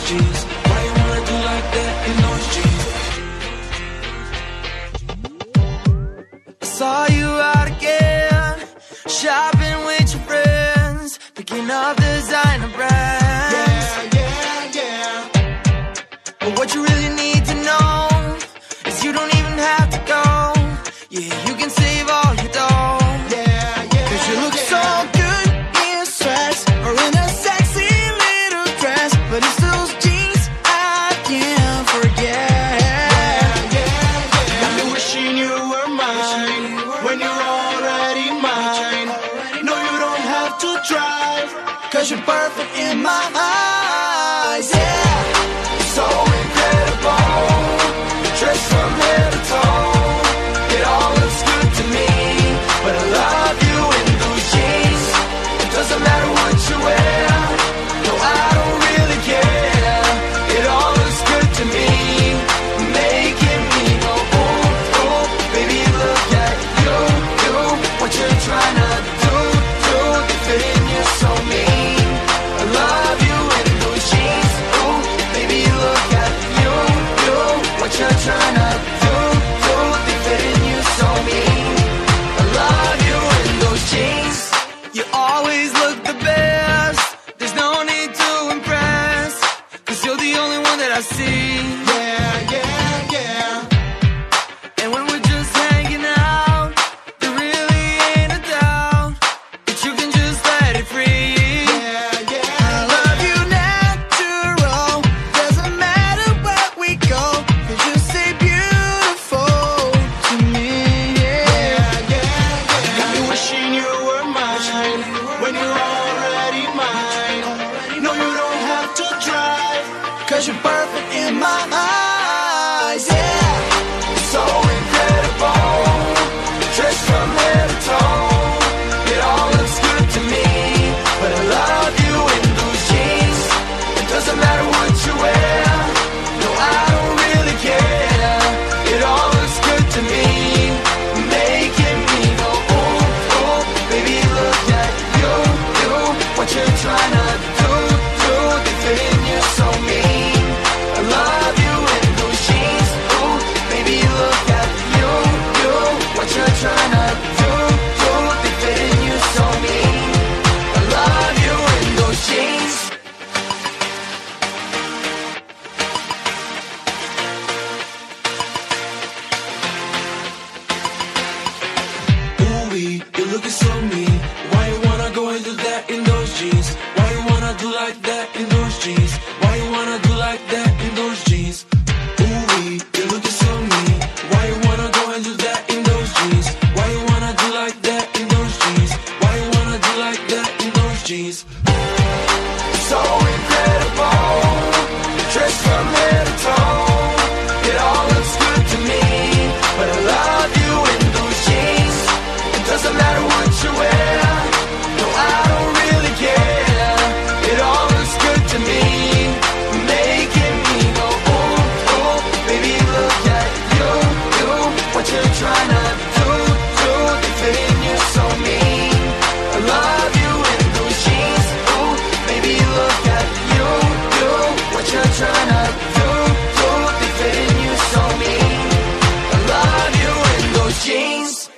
jeans. Why you wanna do like that in those jeans? I saw you out again, shopping with your friends, picking up designer brands. But what you really need to know is you don't even have to go. Yeah, you can save all your dough. Cause you look so good in sweats or in a sexy little dress, but it's those jeans I can't forget. Got me wishing you were mine when you're already mine. No, you don't have to drive, Cause you're perfect in my eyes. Yeah, so incredible, dressed from head to toe. It all looks good to me, but I love you in those jeans. It doesn't matter what you wear, no, I don't really care. It all looks good to me, making me go ooh, ooh. Baby, look at you, what you're trying to do, they fit in you so mean. I love you in those jeans, ooh. Baby, look at you, what you're trying to do, they fit in you so mean. I love you in those jeans. You always look the best, there's no need to impress, cause you're the only one that I see. And when we're just hanging out, there really ain't a doubt that you can just let it free. I love you natural, doesn't matter where we go, cause you say beautiful to me. got me wishing you were mine when you're already mine. No, you don't have to drive, Cause you're perfect in my